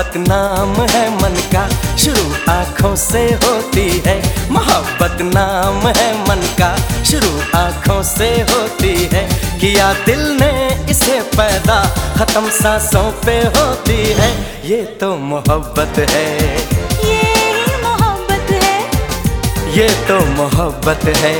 मोहब्बत नाम है मन का, शुरू आँखों से होती है। मोहब्बत नाम है मन का, शुरू आँखों से होती है। किया दिल ने इसे पैदा, खत्म सांसों पे होती है। ये तो मोहब्बत है, ये मोहब्बत है, ये तो मोहब्बत है।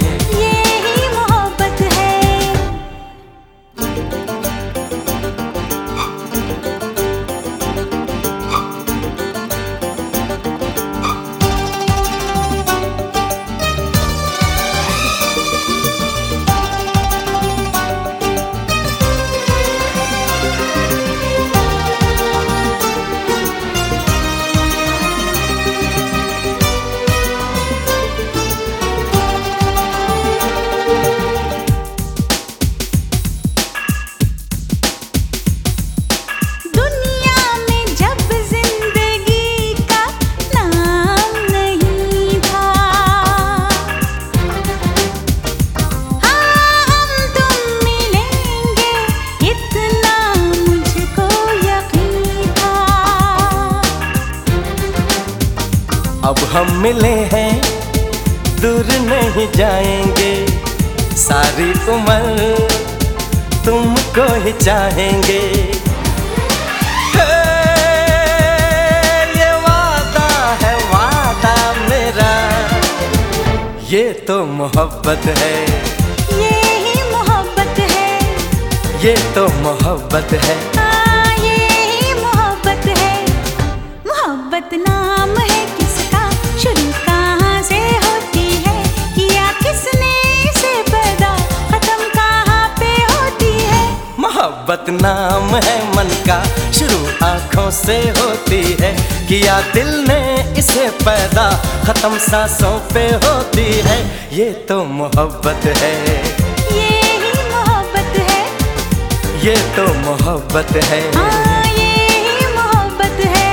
अब हम मिले हैं, दूर नहीं जाएंगे, सारी उम्र तुमको ही चाहेंगे। ये वादा है वादा मेरा, ये तो मोहब्बत है, ये ही मोहब्बत है, ये तो मोहब्बत है। ये ही मोहब्बत है। मोहब्बत नाम है किसका, शुरू कहाँ से होती है, किया किसने इसे पैदा, खत्म कहाँ पे होती है। मोहब्बत नाम है मन का, शुरू आँखों से होती है। किया दिल ने इसे पैदा, खत्म सांसों पे होती है। ये तो मोहब्बत है, ये ही मोहब्बत है, ये तो मोहब्बत है। ये ही मोहब्बत है।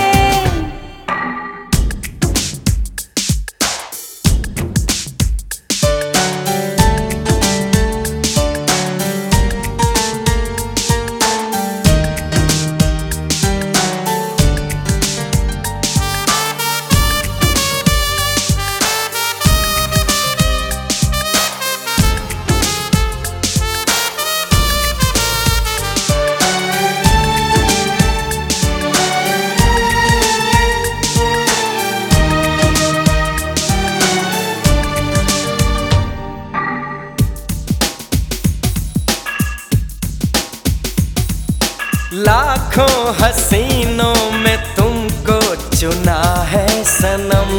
लाखों हसीनों में तुमको चुना है सनम,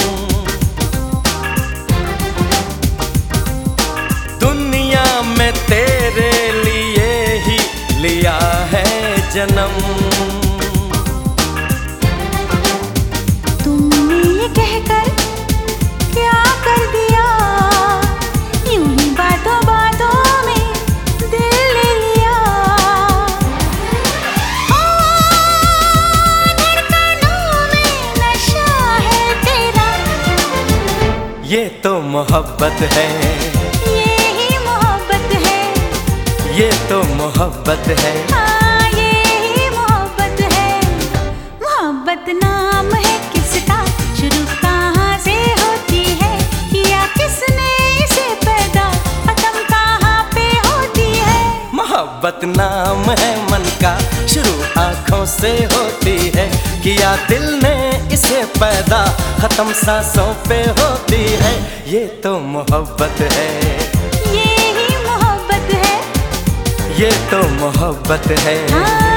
दुनिया में तेरे लिए ही लिया है जन्म। तुमने ये कहकर क्या कर दिया, यूं ही बातों बातों में दिल ले लिया। धड़कनों में नशा है तेरा, ये तो मोहब्बत है, ये ही मोहब्बत है, ये तो मोहब्बत है। ये ही मोहब्बत है। मोहब्बत नाम है किसका, शुरू कहाँ से होती है, किया किसने इसे पैदा, खत्म कहाँ पे होती है। मोहब्बत नाम है मन का, शुरू आँखों से होती है। किया दिल ने इसे पैदा, खत्म सांसों पे होती है। ये तो मोहब्बत है, ये ही मोहब्बत है, ये तो मोहब्बत है।